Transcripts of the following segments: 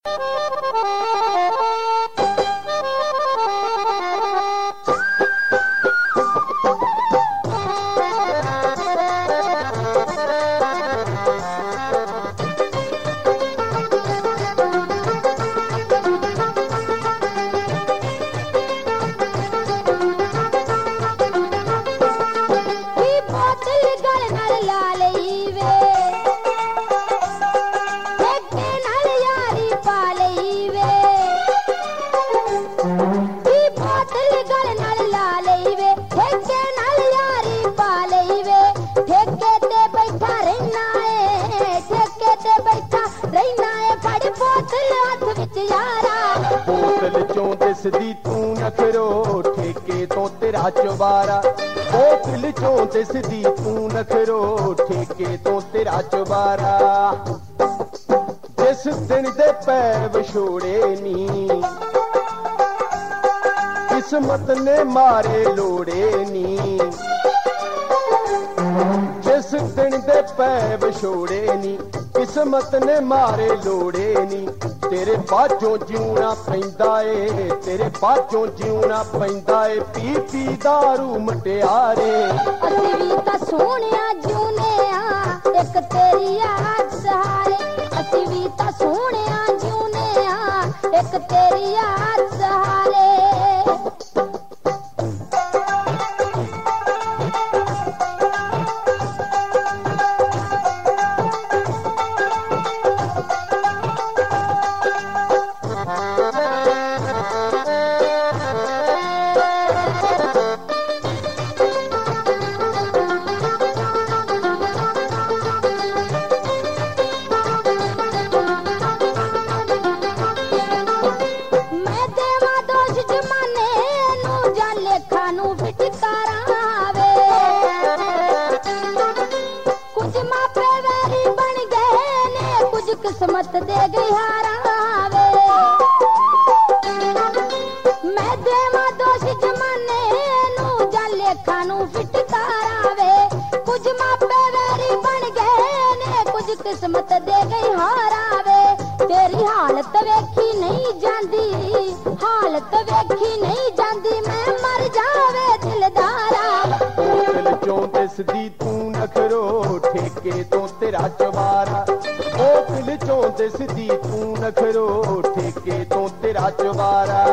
बोतल चों दिसदी तू नखरो ठेके तो तेरा चुबारा बोतल चों दिसदी तू नखरो ठेके तो तेरा चुबारा जिस दिन दे पैर विछोड़े नी किस्मत ने मारे लोड़े नी जिस दिन दे पैर विछोड़े नी किस्मत ने मारे लोड़े नी तेरे बाजों जिउना पैंदा ए तेरे बाजों जिउना पैंदा ए पी पी दारू मटियारे असीं भी तां सोहणिया जिउने आ एक तेरी याद सहारे असीं भी तां सोहणिया जिउने आ एक तेरी याद सहारे किस्मत दे गई हारावे मैं देवा दोष जमाने नू जा लेखा नू फिटकारावे कुछ मापे वैरी बन गए ने कुछ किस्मत दे गई हारावे तेरी हालत वेखी नहीं जांदी हालत वेखी नहीं जांदी मैं मर जावे दिलदारा बोतल चों दिसदी तू नखरो ठेके तो तेरा चुबारा बोतल चों दिसदी तू नखरो ठेके तो तेरा चुबारा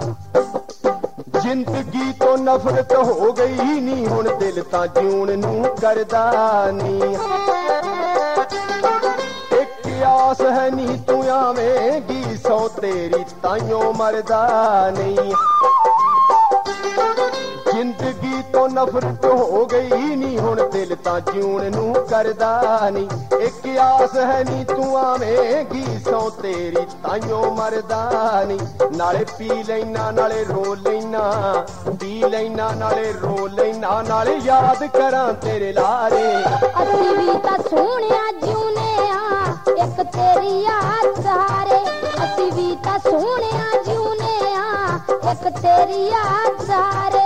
जिंदगी तो नफरत हो गई नी हुण दिल तां जीउण नूं करदा नी एक आस है नी तू आवेंगी सौ तेरी ताइयों मरदा नहीं जिंदगी तो नफरत हो गई नी हुण दिल तां जीउण नूं करदा नी एक आस है नी तू आवेंगी सौ तेरी ताइयों मरदा नी नाले पी लैना नाले रो लैना पी लैना नाले रो लैना नाले याद करां तेरे लारे असीं भी तां सोहणिया जिउने आ एक तेरी याद सहारे असीं भी तां सोहणिया जिउने आ एक तेरी याद सहारे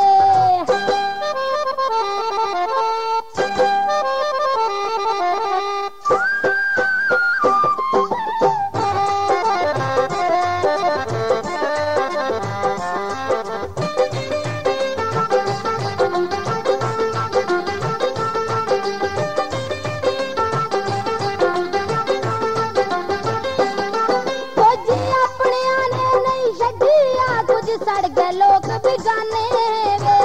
सड़ गए लोग बिगाने वे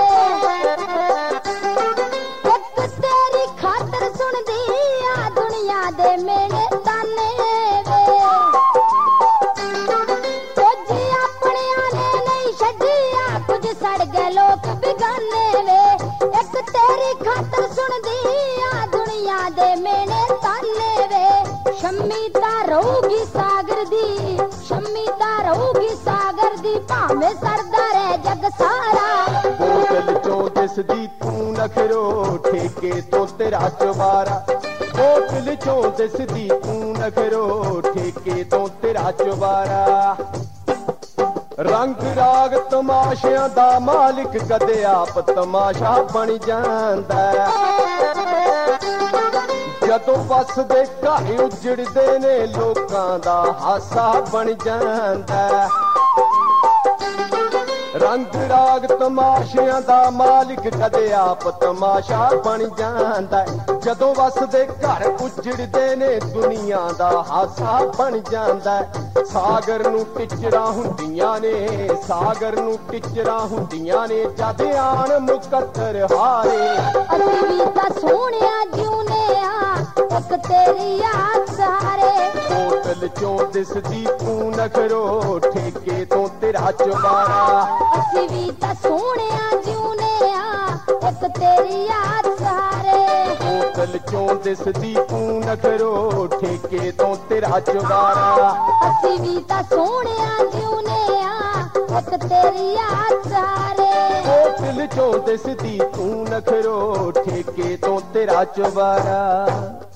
एक तेरी खातर सुन दिया दुनिया दे मेरे ताने वे कुछ अपने आने नहीं छड्डिया कुछ सड़ गए लोग बिगाने वे एक तेरी खातर सुन दिया दुनिया दे मेरे ताने वे शम्मी ता रहूगी सागर दी शम्मी ता रहूगी सागर दी भावें सरदा रह जग सारा बोतल चों दिसदी तू नखरो ठेके तो तेरा चुबारा बोतल चों दिसदी तू नखरो ठेके तो तेरा चुबारा रंग राग तमाशियां दा मालिक कदे आप तमाशा बन जांदा ਜਦੋਂ ਵਸਦੇ ਘਰ ਉਜੜਦੇ ਨੇ ਲੋਕਾਂ ਦਾ ਹਾਸਾ ਬਣ ਜਾਂਦਾ ਰੰਗ ਰਾਗ ਤਮਾਸ਼ਿਆਂ ਦਾ ਮਾਲਿਕ ਕਦੇ ਆਪ ਤਮਾਸ਼ਾ ਬਣ ਜਾਂਦਾ ਜਦੋਂ ਵਸਦੇ ਘਰ ਉਜੜਦੇ ਨੇ ਦੁਨੀਆ ਦਾ ਹਾਸਾ ਬਣ ਜਾਂਦਾ ਸਾਗਰ ਨੂੰ ਟਿਚਰਾਂ ਹੁੰਦੀਆਂ ਨੇ ਸਾਗਰ ਨੂੰ ਟਿਚਰਾਂ ਹੁੰਦੀਆਂ ਨੇ ਜਦ ਆਣ ਮੁਕੱਦਰ ਹਾਰੇ ਅਸੀਂ ਵੀ ਤਾਂ ਸੋਹਣਿਆ ਜਿਉਨੇ ਆ ਇੱਕ ਤੇਰੀ ਯਾਦ ਸਹਾਰੇ ਹੋਟਲ ਚੋਂ ਦਿਸਦੀ ਤੂੰ ਨਖਰੋ ਠੇਕੇ ਤੋਂ ਤੇਰਾ ਚੁਬਾਰਾ ਅਸੀਂ ਵੀ ਤਾਂ ਸੋਹਣਿਆ ਜਿਉਨੇ ਆ ਇੱਕ ਤੇਰੀ ਯਾਦ ਸਹਾਰੇ ਹੋਟਲ ਚੋਂ ਦਿਸਦੀ ਤੂੰ ਨਖਰੋ ਠੇਕੇ ਤੋਂ ਤੇਰਾ ਚੁਬਾਰਾ ਅਸੀਂ ਵੀ ਤਾਂ ਸੋਹਣਿਆ ਜਿਉਨੇ ਆ ਇੱਕ ਤੇਰੀ ਯਾਦ ਸਹਾਰੇ ਹੋਟਲ ਚੋਂ ਦਿਸਦੀ ਤੂੰ ਨਖਰੋ ਠੇਕੇ ਤੋਂ ਤੇਰਾ ਚੁਬਾਰਾ